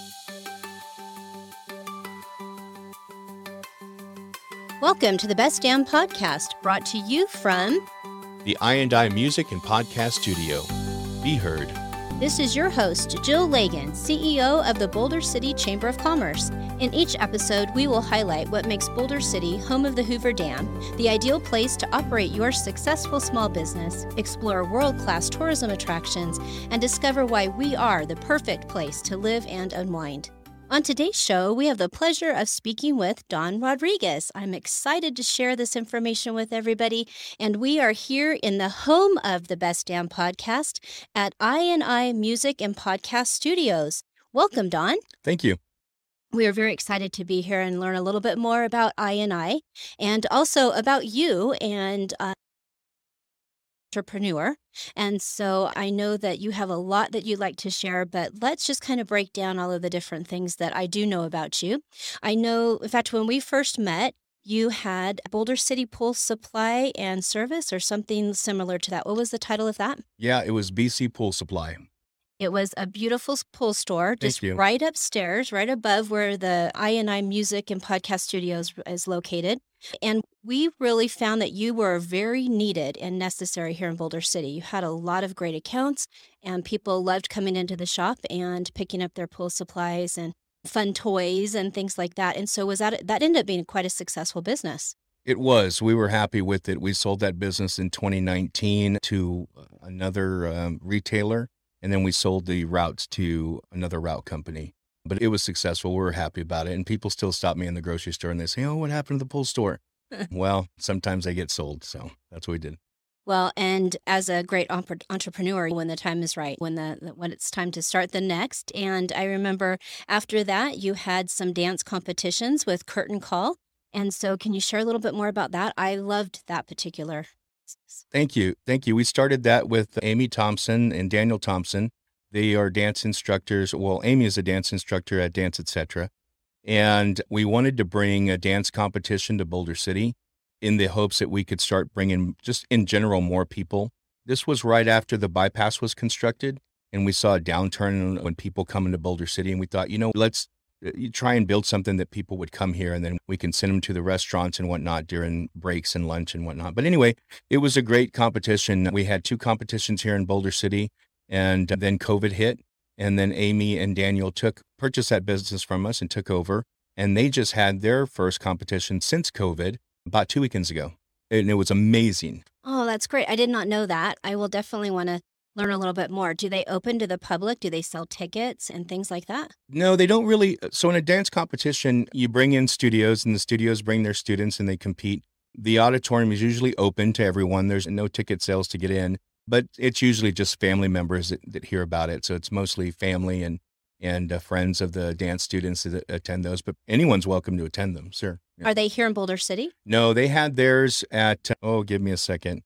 Welcome to the Best Damn Podcast, brought to you from the I&I Music and Podcast Studio. Be heard. This is your host, Jill Lagan, CEO of the Boulder City Chamber of Commerce. In each episode, we will highlight what makes Boulder City, home of the Hoover Dam, the ideal place to operate your successful small business, explore world-class tourism attractions, and discover why we are the perfect place to live and unwind. On today's show, we have the pleasure of speaking with Don Rodriguez. I'm excited to share this information with everybody, and we are here in the home of the Best Damn Podcast at I&I Music and Podcast Studios. Welcome, Don. Thank you. We are very excited to be here and learn a little bit more about I&I and also about you and entrepreneur. And so I know that you have a lot that you'd like to share, but let's just kind of break down all of the different things that I do know about you. I know, in fact, when we first met, you had Boulder City Pool Supply and Service or something similar to that. What was the title of that? Yeah, it was BC Pool Supply. It was a beautiful pool store just right upstairs, right above where the I&I Music and Podcast Studios is located. And we really found that you were very needed and necessary here in Boulder City. You had a lot of great accounts, and people loved coming into the shop and picking up their pool supplies and fun toys and things like that. And so that ended up being quite a successful business. It was. We were happy with it. We sold that business in 2019 to another retailer. And then we sold the routes to another route company. But it was successful. We were happy about it. And people still stop me in the grocery store and they say, "Oh, what happened to the pool store?" Well, sometimes they get sold. So that's what we did. Well, and as a great entrepreneur, when the time is right, when it's time to start the next. And I remember after that, you had some dance competitions with Curtain Call. And so can you share a little bit more about that? I loved that particular. Thank you. We started that with Amy Thompson and Daniel Thompson. They are dance instructors. Well, Amy is a dance instructor at Dance Etc. And we wanted to bring a dance competition to Boulder City in the hopes that we could start bringing, just in general, more people. This was right after the bypass was constructed, and we saw a downturn when people come into Boulder City, and we thought, let's try and build something that people would come here, and then we can send them to the restaurants and whatnot during breaks and lunch and whatnot. But anyway, it was a great competition. We had 2 competitions here in Boulder City, and then COVID hit, and then Amy and Daniel purchased that business from us and took over, and they just had their first competition since COVID about 2 weekends ago, and it was amazing. Oh, that's great. I did not know that. I will definitely want to learn a little bit more. Do they open to the public? Do they sell tickets and things like that? No, they don't really. So in a dance competition, you bring in studios and the studios bring their students and they compete. The auditorium is usually open to everyone. There's no ticket sales to get in, but it's usually just family members that hear about it. So it's mostly family and friends of the dance students that attend those, but anyone's welcome to attend them, sure. Yeah. Are they here in Boulder City? No, they had theirs at, give me a second.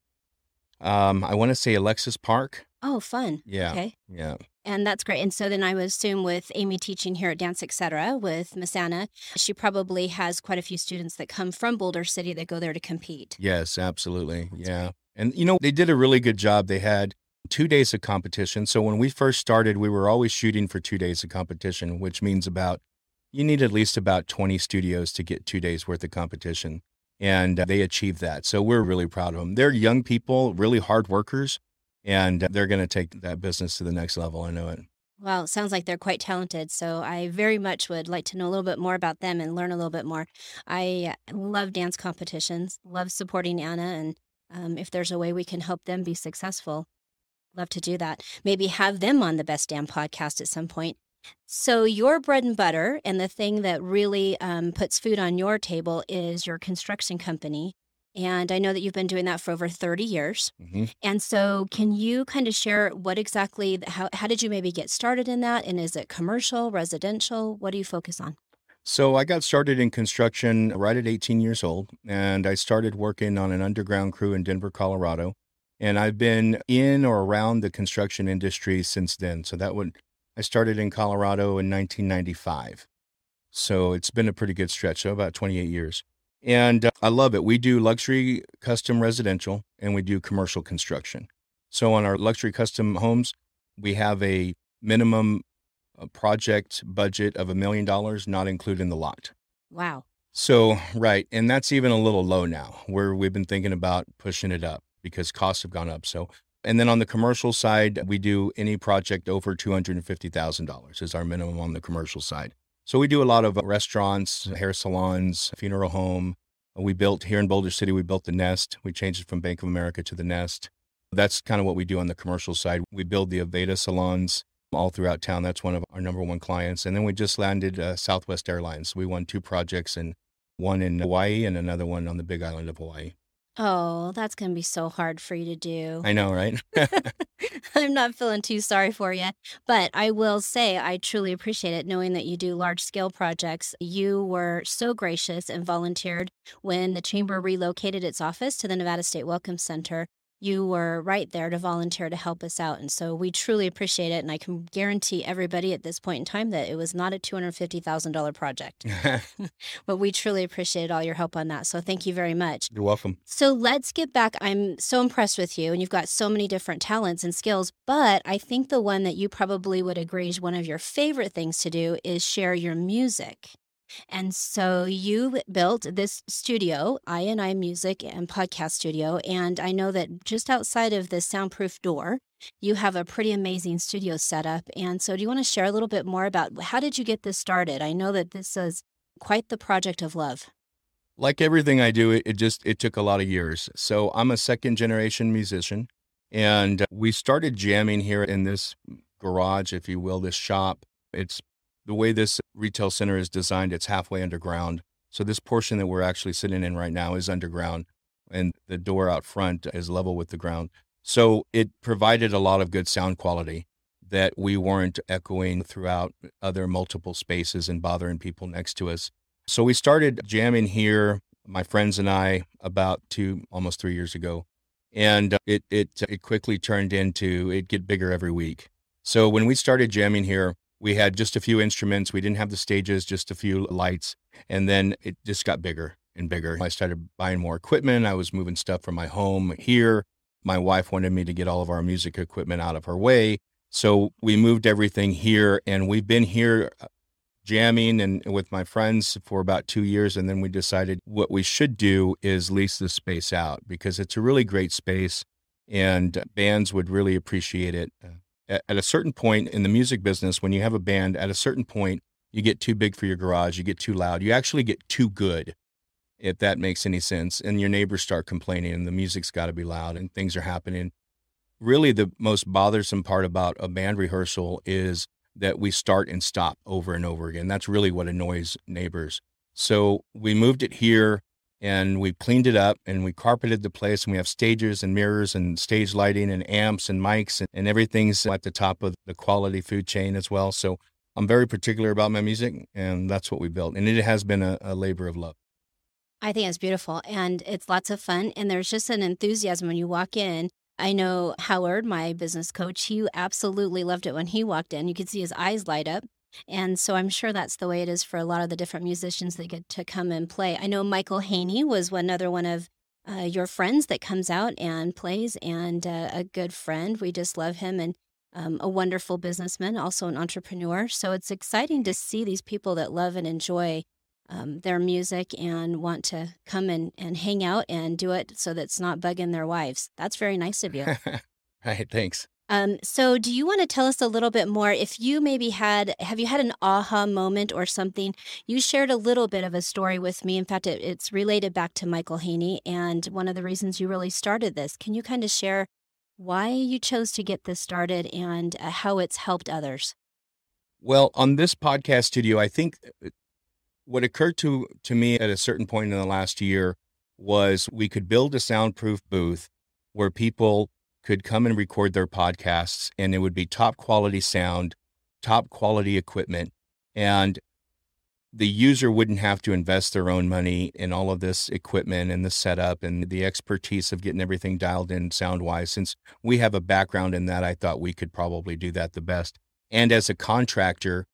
I want to say Alexis Park. Oh, fun. Yeah. Okay. Yeah. And that's great. And so then I would assume with Amy teaching here at Dance Etc. with Miss Anna, she probably has quite a few students that come from Boulder City that go there to compete. Yes, absolutely. Yeah. And, they did a really good job. They had 2 days of competition. So when we first started, we were always shooting for 2 days of competition, which means you need at least about 20 studios to get 2 days worth of competition. And they achieved that. So we're really proud of them. They're young people, really hard workers, and they're going to take that business to the next level. I know it. Well, it sounds like they're quite talented. So I very much would like to know a little bit more about them and learn a little bit more. I love dance competitions, love supporting Anna. And if there's a way we can help them be successful, love to do that. Maybe have them on the Best Damn Podcast at some point. So your bread and butter and the thing that really puts food on your table is your construction company. And I know that you've been doing that for over 30 years. Mm-hmm. And so can you kind of share what exactly, how did you maybe get started in that? And is it commercial, residential? What do you focus on? So I got started in construction right at 18 years old, and I started working on an underground crew in Denver, Colorado. And I've been in or around the construction industry since then. So I started in Colorado in 1995. So it's been a pretty good stretch, so about 28 years. And I love it. We do luxury custom residential and we do commercial construction. So on our luxury custom homes, we have a minimum a project budget of $1 million, not including the lot. Wow. So, right. And that's even a little low now, where we've been thinking about pushing it up because costs have gone up. So, and then on the commercial side, we do any project over $250,000 is our minimum on the commercial side. So we do a lot of restaurants, hair salons, funeral home. We built here in Boulder City, we built the Nest. We changed it from Bank of America to the Nest. That's kind of what we do on the commercial side. We build the Aveda salons all throughout town. That's one of our number one clients. And then we just landed Southwest Airlines. We won 2 projects, and one in Hawaii and another one on the Big Island of Hawaii. Oh, that's going to be so hard for you to do. I know, right? I'm not feeling too sorry for you, but I will say I truly appreciate it knowing that you do large-scale projects. You were so gracious and volunteered when the Chamber relocated its office to the Nevada State Welcome Center. You were right there to volunteer to help us out, and so we truly appreciate it, and I can guarantee everybody at this point in time that it was not a $250,000 project. But we truly appreciate all your help on that, so thank you very much. You're welcome. So let's get back. I'm so impressed with you, and you've got so many different talents and skills, but I think the one that you probably would agree is one of your favorite things to do is share your music. And so you built this studio, I Music and Podcast Studio, and I know that just outside of the soundproof door, you have a pretty amazing studio setup. And so do you want to share a little bit more about how did you get this started? I know that this is quite the project of love. Like everything I do, it took a lot of years. So I'm a second generation musician, and we started jamming here in this garage, if you will, this shop. It's the way this retail center is designed, it's halfway underground. So this portion that we're actually sitting in right now is underground, and the door out front is level with the ground. So it provided a lot of good sound quality that we weren't echoing throughout other multiple spaces and bothering people next to us. So we started jamming here, my friends and I, about almost 3 years ago. And it quickly turned into, it'd get bigger every week. So when we started jamming here, we had just a few instruments. We didn't have the stages, just a few lights. And then it just got bigger and bigger. I started buying more equipment. I was moving stuff from my home here. My wife wanted me to get all of our music equipment out of her way. So we moved everything here, and we've been here jamming and with my friends for about 2 years. And then we decided what we should do is lease this space out because it's a really great space and bands would really appreciate it. At a certain point in the music business, when you have a band, at a certain point, you get too big for your garage, you get too loud, you actually get too good, if that makes any sense. And your neighbors start complaining and the music's got to be loud and things are happening. Really, the most bothersome part about a band rehearsal is that we start and stop over and over again. That's really what annoys neighbors. So we moved it here and we cleaned it up and we carpeted the place, and we have stages and mirrors and stage lighting and amps and mics and everything's at the top of the quality food chain as well. So I'm very particular about my music, and that's what we built. And it has been a labor of love. I think it's beautiful and it's lots of fun. And there's just an enthusiasm when you walk in. I know Howard, my business coach, he absolutely loved it when he walked in. You could see his eyes light up. And so I'm sure that's the way it is for a lot of the different musicians that get to come and play. I know Michael Haney was another one of your friends that comes out and plays, and a good friend. We just love him, and a wonderful businessman, also an entrepreneur. So it's exciting to see these people that love and enjoy their music and want to come and hang out and do it so that it's not bugging their wives. That's very nice of you. Right, thanks. So do you want to tell us a little bit more if you maybe have you had an aha moment or something? You shared a little bit of a story with me. In fact, it's related back to Michael Haney and one of the reasons you really started this. Can you kind of share why you chose to get this started and how it's helped others? Well, on this podcast studio, I think what occurred to me at a certain point in the last year was we could build a soundproof booth where people could come and record their podcasts, and it would be top quality sound, top quality equipment, and the user wouldn't have to invest their own money in all of this equipment and the setup and the expertise of getting everything dialed in sound-wise. Since we have a background in that, I thought we could probably do that the best. And as a contractor,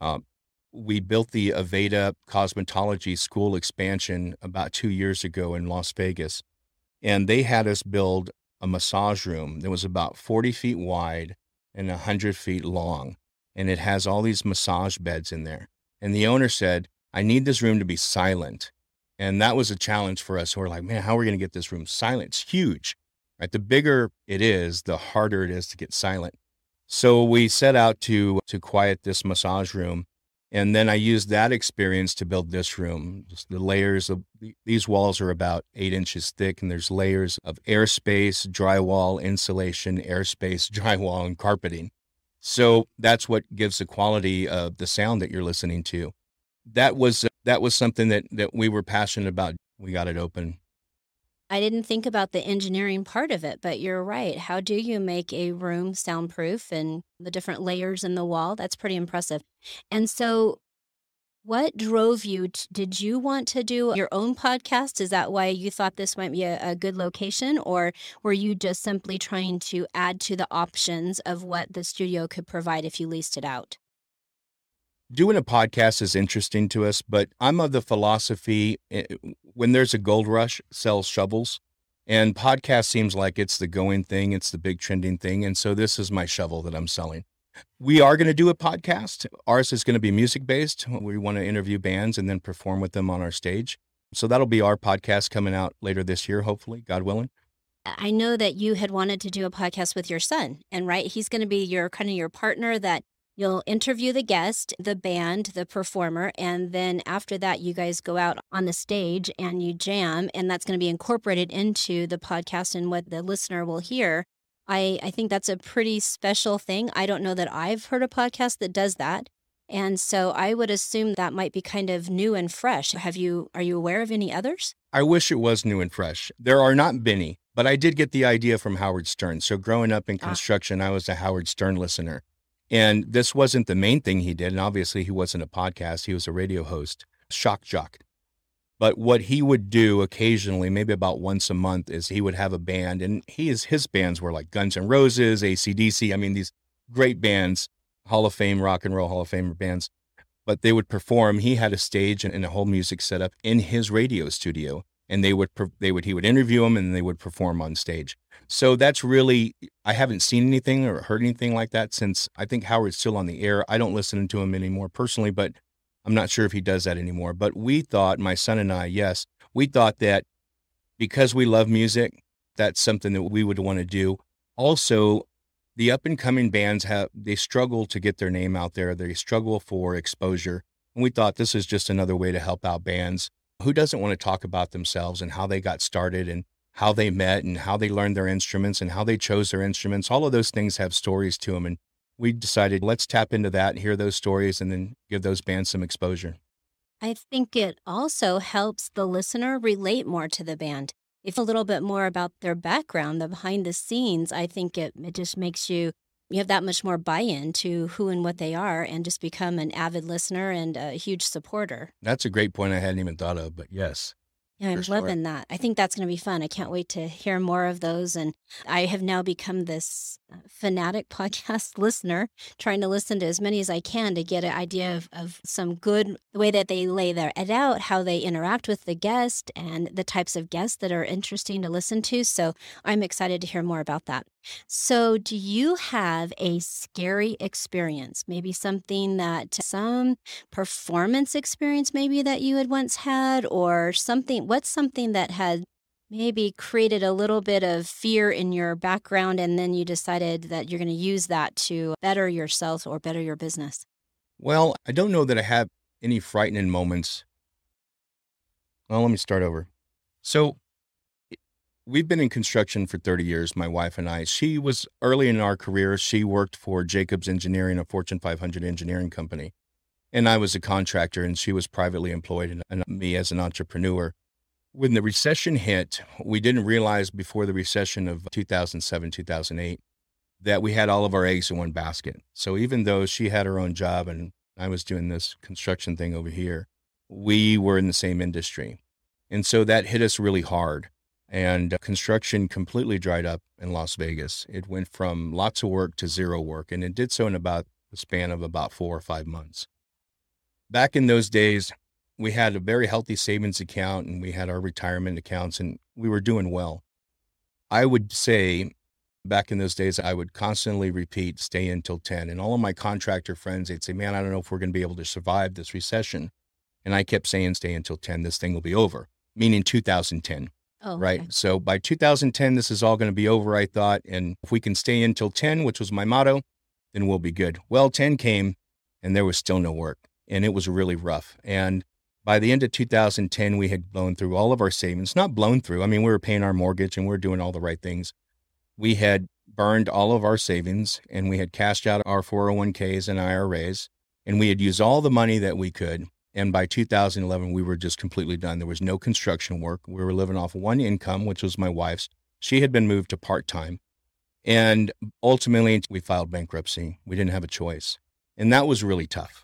we built the Aveda Cosmetology School expansion about 2 years ago in Las Vegas, and they had us build a massage room that was about 40 feet wide and 100 feet long. and it has all these massage beds in there. And the owner said, I need this room to be silent. And that was a challenge for us. We're like, man, how are we going to get this room silent? It's huge, right? The bigger it is, the harder it is to get silent. So we set out to quiet this massage room. And then I used that experience to build this room. Just the layers of these walls are about 8 inches thick, and there's layers of airspace, drywall, insulation, airspace, drywall, and carpeting. So that's what gives the quality of the sound that you're listening to. That was something that we were passionate about. We got it open. I didn't think about the engineering part of it, but you're right. How do you make a room soundproof and the different layers in the wall? That's pretty impressive. And so what drove you? Did you want to do your own podcast? Is that why you thought this might be a good location? Or were you just simply trying to add to the options of what the studio could provide if you leased it out? Doing a podcast is interesting to us, but I'm of the philosophy, when there's a gold rush, sell shovels. And podcast seems like it's the going thing. It's the big trending thing. And so this is my shovel that I'm selling. We are going to do a podcast. Ours is going to be music-based. We want to interview bands and then perform with them on our stage. So that'll be our podcast coming out later this year, hopefully, God willing. I know that you had wanted to do a podcast with your son, and right, he's going to be your partner that you'll interview the guest, the band, the performer, and then after that, you guys go out on the stage and you jam, and that's going to be incorporated into the podcast and what the listener will hear. I think that's a pretty special thing. I don't know that I've heard a podcast that does that. And so I would assume that might be kind of new and fresh. Are you aware of any others? I wish it was new and fresh. There are not many, but I did get the idea from Howard Stern. So growing up in construction, I was a Howard Stern listener. And this wasn't the main thing he did. And obviously he wasn't a podcast. He was a radio host, shock jock. But what he would do occasionally, maybe about once a month, is he would have a band. And his bands were like Guns N' Roses, AC/DC. I mean, these great bands, Hall of Fame, Rock and Roll Hall of Fame bands. But they would perform. He had a stage and a whole music setup in his radio studio. And he would interview them and they would perform on stage. So that's really, I haven't seen anything or heard anything like that since I think Howard's still on the air. I don't listen to him anymore personally, but I'm not sure if he does that anymore. But we thought, my son and I, we thought that because we love music, that's something that we would want to do. Also, the up and coming bands they struggle to get their name out there. They struggle for exposure. And we thought this is just another way to help out bands. Who doesn't want to talk about themselves and how they got started and how they met and how they learned their instruments and how they chose their instruments? All of those things have stories to them. And we decided, let's tap into that and hear those stories and then give those bands some exposure. I think it also helps the listener relate more to the band. If a little bit more about their background, the behind the scenes, I think it just makes you have that much more buy-in to who and what they are and just become an avid listener and a huge supporter. That's a great point I hadn't even thought of, but yes. Yeah, I'm loving that. I think that's going to be fun. I can't wait to hear more of those. And I have now become this fanatic podcast listener, trying to listen to as many as I can to get an idea of some good, the way that they lay it out, how they interact with the guest, and the types of guests that are interesting to listen to. So I'm excited to hear more about that. So do you have a scary experience, maybe some performance experience maybe that you had once had, or what's something that had maybe created a little bit of fear in your background and then you decided that you're going to use that to better yourself or better your business? Well, I don't know that I have any frightening moments. Well, let me start over. So we've been in construction for 30 years, my wife and I. She was early in our career. She worked for Jacobs Engineering, a Fortune 500 engineering company. And I was a contractor and she was privately employed and me as an entrepreneur. When the recession hit, we didn't realize before the recession of 2007, 2008, that we had all of our eggs in one basket. So even though she had her own job and I was doing this construction thing over here, we were in the same industry. And so that hit us really hard. And construction completely dried up in Las Vegas. It went from lots of work to zero work, and it did so in about the span of about 4 or 5 months. Back in those days, we had a very healthy savings account and we had our retirement accounts and we were doing well. I would say back in those days, I would constantly repeat, stay until 10. And all of my contractor friends, they'd say, man, I don't know if we're going to be able to survive this recession. And I kept saying, stay until 10, this thing will be over, meaning 2010. Oh, right. okay. So by 2010, this is all going to be over, I thought. And if we can stay until 10, which was my motto, then we'll be good. Well, 10 came and there was still no work. And it was really rough. And by the end of 2010, we had blown through all of our savings, not blown through. I mean, we were paying our mortgage and we were doing all the right things. We had burned all of our savings and we had cashed out our 401ks and IRAs, and we had used all the money that we could. And by 2011, we were just completely done. There was no construction work. We were living off one income, which was my wife's. She had been moved to part-time. And ultimately, we filed bankruptcy. We didn't have a choice. And that was really tough.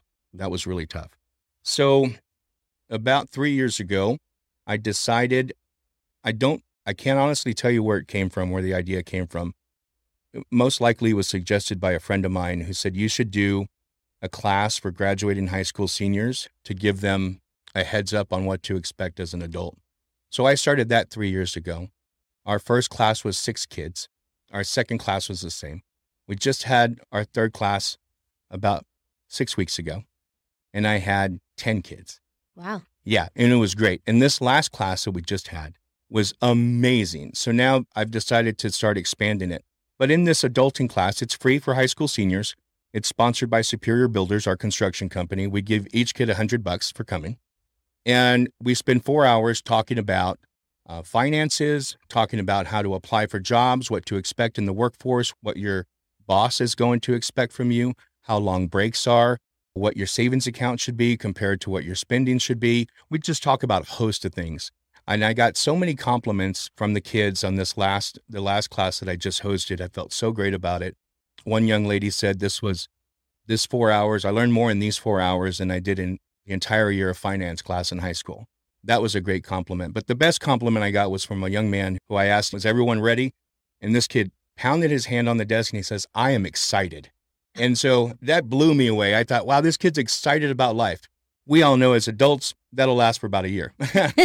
So about 3 years ago, I decided, I can't honestly tell you where it came from, where the idea came from. Most likely it was suggested by a friend of mine who said, you should do a class for graduating high school seniors to give them a heads up on what to expect as an adult. So I started that 3 years ago. Our first class was 6 kids. Our second class was the same. We just had our third class about 6 weeks ago, and I had 10 kids. Wow. Yeah, and it was great. And this last class that we just had was amazing. So now I've decided to start expanding it. But in this adulting class, it's free for high school seniors. It's sponsored by Superior Builders, our construction company. We give each kid $100 for coming. And we spend 4 hours talking about finances, talking about how to apply for jobs, what to expect in the workforce, what your boss is going to expect from you, how long breaks are, what your savings account should be compared to what your spending should be. We just talk about a host of things. And I got so many compliments from the kids on the last class that I just hosted. I felt so great about it. One young lady said this 4 hours, I learned more in these 4 hours than I did in the entire year of finance class in high school. That was a great compliment. But the best compliment I got was from a young man who I asked, was everyone ready? And this kid pounded his hand on the desk and he says, I am excited. And so that blew me away. I thought, wow, this kid's excited about life. We all know as adults, that'll last for about a year.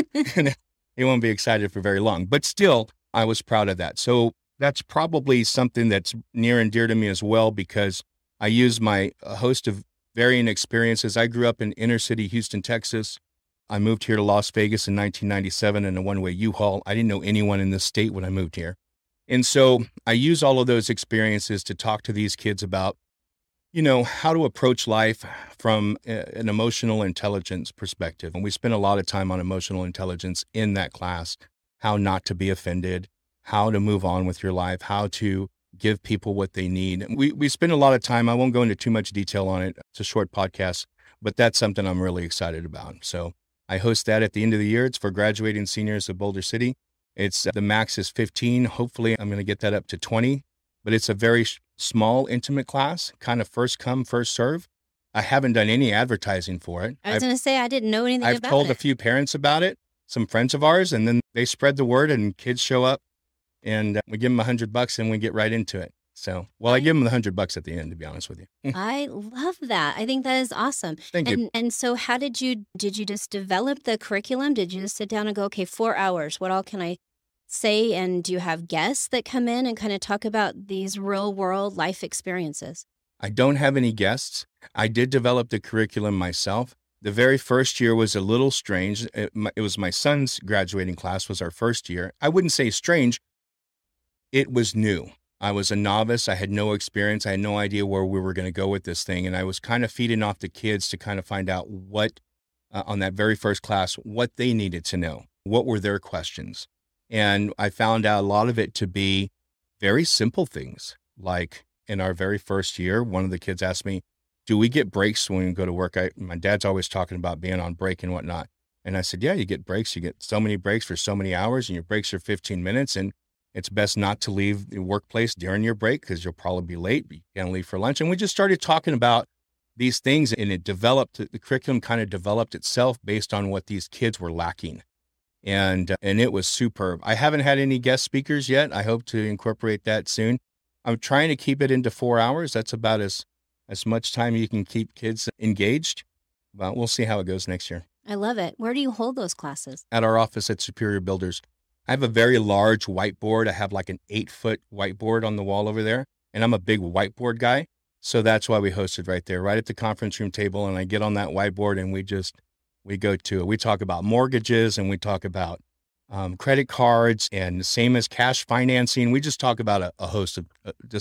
He won't be excited for very long. But still, I was proud of that. So that's probably something that's near and dear to me as well, because I use my host of varying experiences. I grew up in inner city Houston, Texas. I moved here to Las Vegas in 1997 in a one-way U-Haul. I didn't know anyone in this state when I moved here. And so I use all of those experiences to talk to these kids about, how to approach life from an emotional intelligence perspective. And we spend a lot of time on emotional intelligence in that class, how not to be offended, how to move on with your life, how to give people what they need. We spend a lot of time. I won't go into too much detail on it. It's a short podcast, but that's something I'm really excited about. So I host that at the end of the year. It's for graduating seniors of Boulder City. It's the max is 15. Hopefully I'm going to get that up to 20, but it's a very small, intimate class, kind of first come, first serve. I haven't done any advertising for it. I was going to say, I didn't know anything about it. I've told a few parents about it, some friends of ours, and then they spread the word and kids show up and we give them $100 and we get right into it. So, I give them the $100 at the end, to be honest with you. I love that. I think that is awesome. Thank you. And so how did you just develop the curriculum? Did you just sit down and go, okay, 4 hours, what all can I say? And do you have guests that come in and kind of talk about these real world life experiences? I don't have any guests. I did develop the curriculum myself. The very first year was a little strange. It was my son's graduating class was our first year. I wouldn't say strange. It was new. I was a novice. I had no experience. I had no idea where we were going to go with this thing. And I was kind of feeding off the kids to kind of find out what, on that very first class, what they needed to know. What were their questions? And I found out a lot of it to be very simple things. Like in our very first year, one of the kids asked me, do we get breaks when we go to work? My dad's always talking about being on break and whatnot. And I said, yeah, you get breaks. You get so many breaks for so many hours and your breaks are 15 minutes. And it's best not to leave the workplace during your break because you'll probably be late, but you can't leave for lunch. And we just started talking about these things and the curriculum kind of developed itself based on what these kids were lacking. And it was superb. I haven't had any guest speakers yet. I hope to incorporate that soon. I'm trying to keep it into 4 hours. That's about as much time you can keep kids engaged. But we'll see how it goes next year. I love it. Where do you hold those classes? At our office at Superior Builders. I have a very large whiteboard. I have like an 8-foot whiteboard on the wall over there, and I'm a big whiteboard guy. So that's why we hosted right there, right at the conference room table. And I get on that whiteboard and we go to it. We talk about mortgages and we talk about credit cards, and same as cash financing. We just talk about a host of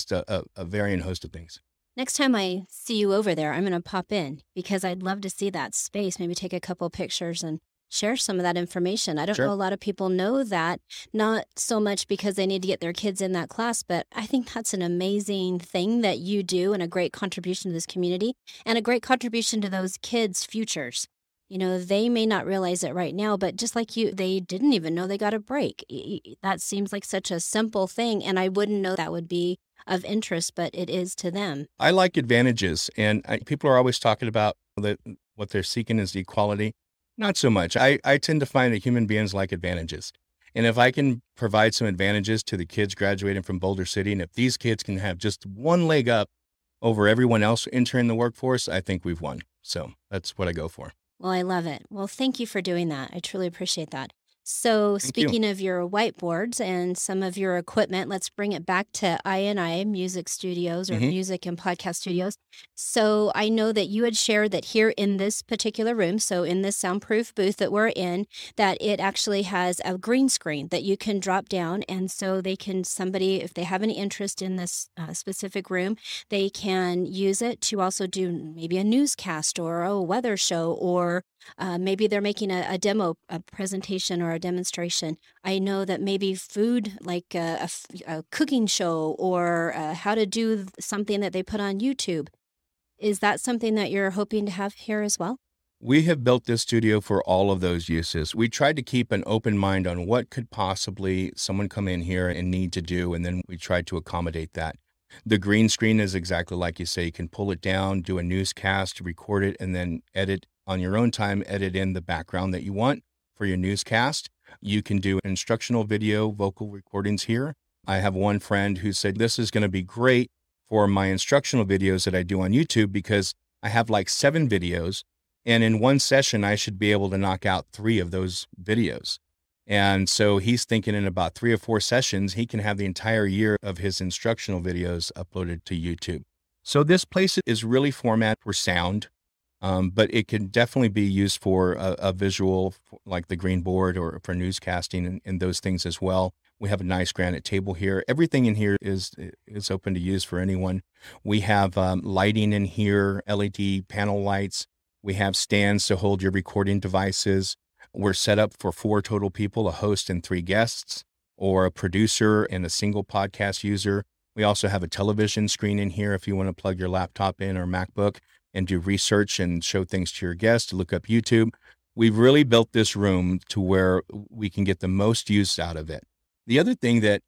a varying host of things. Next time I see you over there, I'm going to pop in because I'd love to see that space, maybe take a couple pictures and share some of that information. I don't know a lot of people know that, not so much because they need to get their kids in that class, but I think that's an amazing thing that you do and a great contribution to this community and a great contribution to those kids' futures. You know, they may not realize it right now, but just like you, they didn't even know they got a break. That seems like such a simple thing, and I wouldn't know that would be of interest, but it is to them. I like advantages, and people are always talking about that what they're seeking is equality. Not so much. I tend to find that human beings like advantages. And if I can provide some advantages to the kids graduating from Boulder City, and if these kids can have just one leg up over everyone else entering the workforce, I think we've won. So that's what I go for. Well, I love it. Well, thank you for doing that. I truly appreciate that. So speaking of your whiteboards and some of your equipment, let's bring it back to I&I Music Studios or Music and Podcast Studios. So I know that you had shared that here in this particular room, so in this soundproof booth that we're in, that it actually has a green screen that you can drop down. And so they can, somebody, if they have any interest in this specific room, they can use it to also do maybe a newscast or a weather show, or maybe they're making a demo, a presentation or a demonstration. I know that maybe food, like a cooking show or how to do something that they put on YouTube. Is that something that you're hoping to have here as well? We have built this studio for all of those uses. We tried to keep an open mind on what could possibly someone come in here and need to do, and then we tried to accommodate that. The green screen is exactly like you say. You can pull it down, do a newscast, record it, and then edit on your own time, edit in the background that you want for your newscast. You can do instructional video, vocal recordings here. I have one friend who said, this is going to be great for my instructional videos that I do on YouTube because I have like 7 videos. And in one session, I should be able to knock out 3 of those videos. And so he's thinking in about 3 or 4 sessions, he can have the entire year of his instructional videos uploaded to YouTube. So this place is really formatted for sound, but it can definitely be used for a visual like the green board or for newscasting and those things as well. We have a nice granite table here. Everything in here is open to use for anyone. We have lighting in here, LED panel lights. We have stands to hold your recording devices. We're set up for 4 total people, a host and 3 guests, or a producer and a single podcast user. We also have a television screen in here if you want to plug your laptop in or MacBook and do research and show things to your guests, to look up YouTube. We've really built this room to where we can get the most use out of it. The other thing that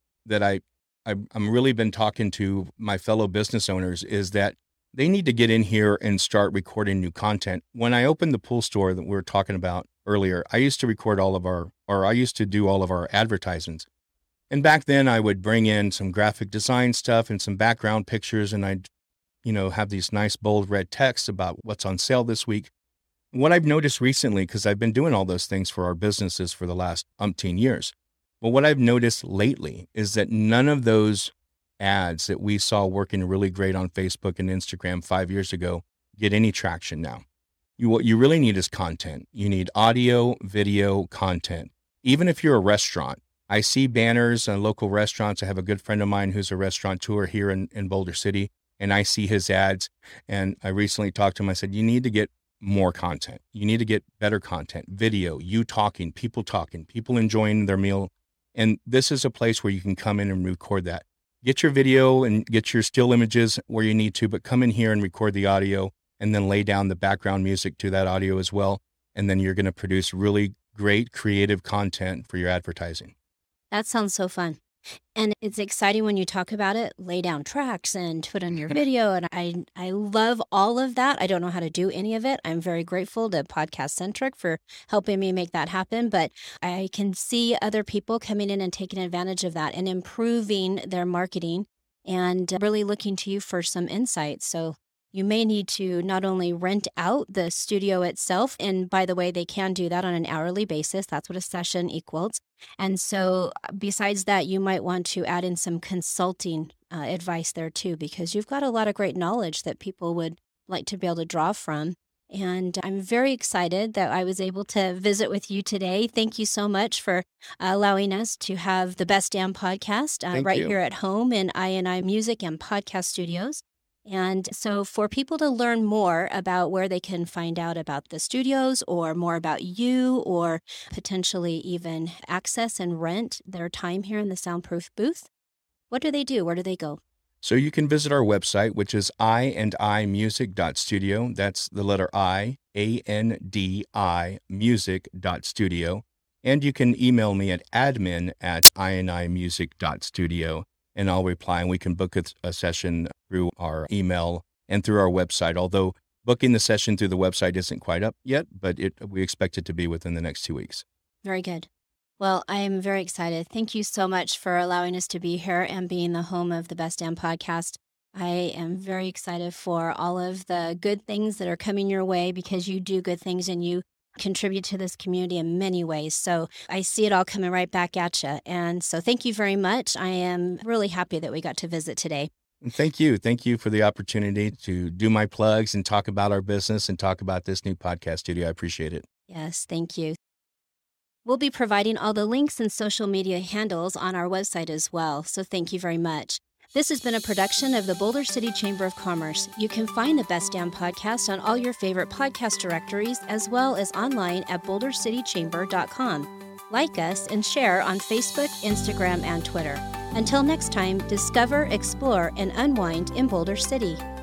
I'm really been talking to my fellow business owners is that they need to get in here and start recording new content. When I opened the pool store that we were talking about earlier, I used to record I used to do all of our advertisements. And back then I would bring in some graphic design stuff and some background pictures, and I'd, have these nice bold red texts about what's on sale this week. What I've noticed recently, because I've been doing all those things for our businesses for the last umpteen years, but what I've noticed lately is that none of those ads that we saw working really great on Facebook and Instagram 5 years ago get any traction now. What you really need is content. You need audio, video, content. Even if you're a restaurant, I see banners on local restaurants. I have a good friend of mine who's a restaurateur here in Boulder City, and I see his ads. And I recently talked to him. I said, you need to get more content. You need to get better content, video, you talking, people enjoying their meal. And this is a place where you can come in and record that. Get your video and get your still images where you need to, but come in here and record the audio and then lay down the background music to that audio as well. And then you're going to produce really great creative content for your advertising. That sounds so fun. And it's exciting when you talk about it, lay down tracks and put on your video. And I love all of that. I don't know how to do any of it. I'm very grateful to Podcast Centric for helping me make that happen. But I can see other people coming in and taking advantage of that and improving their marketing and really looking to you for some insights. So you may need to not only rent out the studio itself, and by the way, they can do that on an hourly basis. That's what a session equals. And so besides that, you might want to add in some consulting advice there too, because you've got a lot of great knowledge that people would like to be able to draw from. And I'm very excited that I was able to visit with you today. Thank you so much for allowing us to have the Best Damn podcast right here at home in I&I Music and Podcast Studios. And so for people to learn more about where they can find out about the studios or more about you, or potentially even access and rent their time here in the Soundproof booth, what do they do? Where do they go? So you can visit our website, which is iandimusic.studio. That's the letter I, A-N-D-I, music.studio. And you can email me at admin@iandimusic.studio, and I'll reply, and we can book a session through our email and through our website. Although booking the session through the website isn't quite up yet, but we expect it to be within the next 2 weeks. Very good. Well, I am very excited. Thank you so much for allowing us to be here and being the home of the Best Damn podcast. I am very excited for all of the good things that are coming your way, because you do good things and you contribute to this community in many ways. So I see it all coming right back at you. And so thank you very much. I am really happy that we got to visit today. Thank you. Thank you for the opportunity to do my plugs and talk about our business and talk about this new podcast studio. I appreciate it. Yes, thank you. We'll be providing all the links and social media handles on our website as well. So thank you very much. This has been a production of the Boulder City Chamber of Commerce. You can find the Best Damn podcast on all your favorite podcast directories, as well as online at bouldercitychamber.com. Like us and share on Facebook, Instagram, and Twitter. Until next time, discover, explore, and unwind in Boulder City.